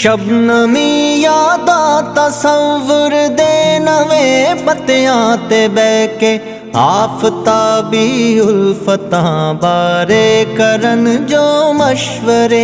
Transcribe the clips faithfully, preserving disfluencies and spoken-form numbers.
शबनमी यादा तसव्वुर दे नवें पत्तियां ते बैके आफताबी उल्फतां बारे करन जो मशवरे।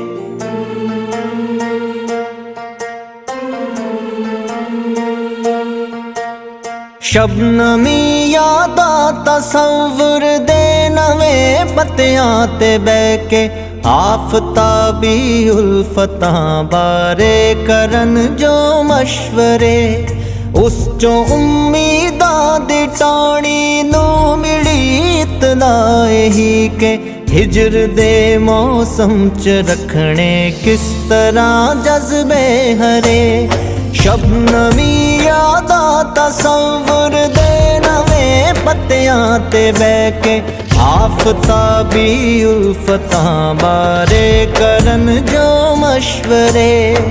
शबनमी यादा तसव्वुर दे नवें पत्तियां ते बैके आफताबी उल्फतां बारे करन जो मशवरे। उस चो उम्मीदां दी टाणी नू मिली इतना ही के हिजर दे मौसम च रखने किस तरह जज्बे हरे। शबनमी यादा तसव्वुर दे नवें पत्तियां ते बैके आफताबी उल्फतां बारे करन जो मशवरे।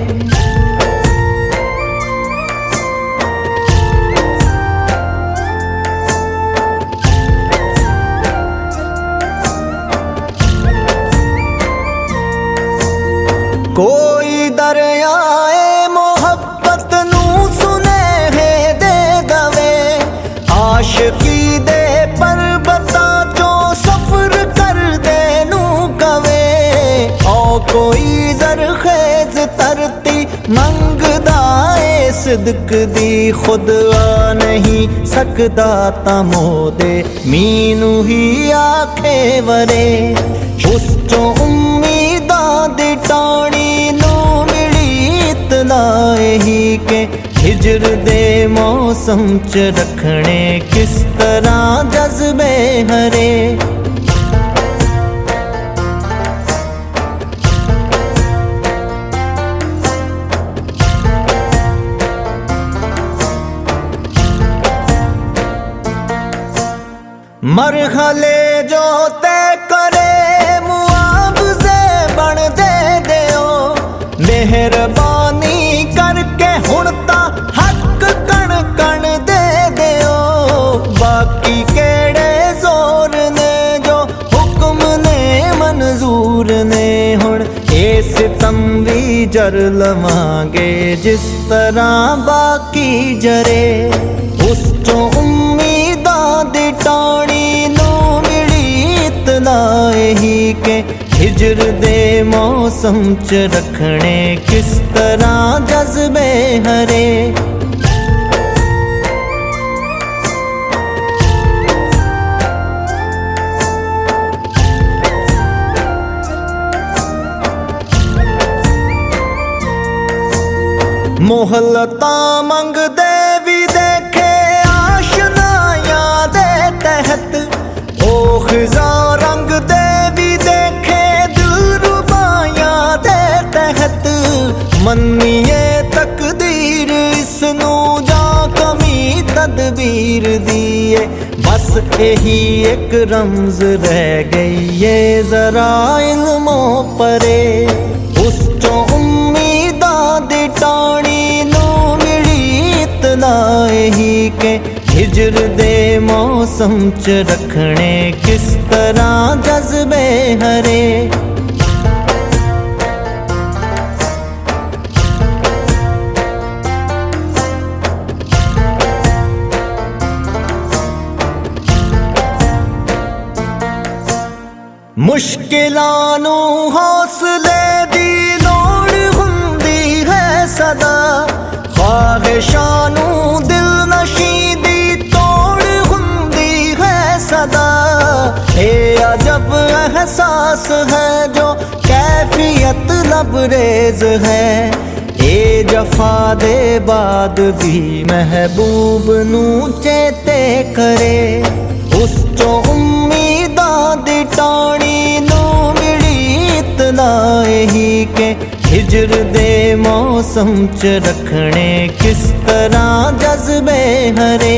कोई दरियाए मोहब्बत नू सुनेहे दे दवे आशिकी दे पर्वतां चो सफर कर दे नू कवे। ओ कोई जरखेज तरती मंगदा ए सिदक दी खुद आ नहीं सकदा तमो दे मीनू ही आखे वरे। उस चो उम्मीदां दी टाणी नू मिली इतना ही के हिजर दे मौसम च रखने किस तरह जज्बे हरे। मरहले जो तय करे मुआवजे बन दे देओ मेहरबानी करके हुण ता हक कण कण दे देओ। बाकी केड़े जोर ने जो हुक्म ने मंजूर ने हुण ए सितम भी जर लवांगे जिस तरह बाकी जरे। उस चो उम्मीदां दी टाणी नू मिली इतना ही के हिजर दे मौसम च रखने किस तरह जज्बे हरे। मोहलता मंग दे भी देखे आशनायां दे तहत ओ खिजा रंग दे भी देखे दिलरुबायां दे तहत। मन्निए तकदीर इसनू जा कमी तदबीर दिए बस यही एक रमज रह गई ये जरा इल्मो परे। उस चो उम्मीदां दी टाणी नू मिली इतना ही के हिजर दे मौसम च रखने किस तरह जज्बे हरे। मुश्किलां नू हौसले दी लोड़ हुंदी है सदा ख्वाहिशां नू दिल नशीं दी तोड़ हुंदी है सदा। ए अजब एहसास है जो कैफियत लबरेज है ए जफा दे बाद भी महबूब नू चेते करे। उस चो उम्मीदां दी टाणी नू मिली इतना ही के हिजर दे मौसम च रखने किस तरह जज्बे हरे।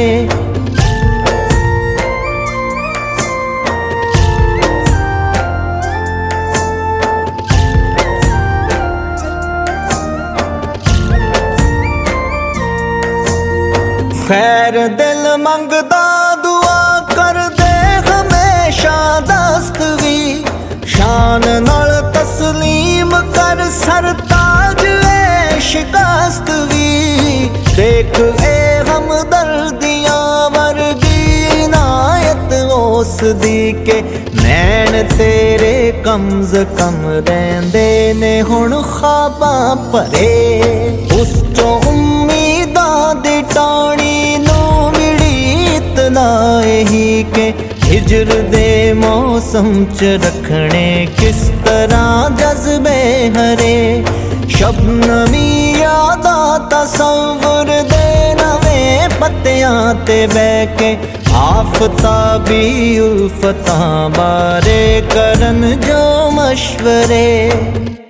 खैर दिल मंगदा दुआ कर दे हमेशा दस्तवी शान नाल तस्लीम कर सरताज। नैन तेरे कम ज कम रहिंदे ने हुण ख्वाबां भरे। उस चों उम्मीदां दी टाणी नूं मिली इतना यही के हिजर दे मौसम च रखने किस तरह जज्बे हरे। शबनमी यादां तसव्वुर दे नवें पत्तियां ते बह के आफताबी उल्फतां बारे करन जो मशवरे।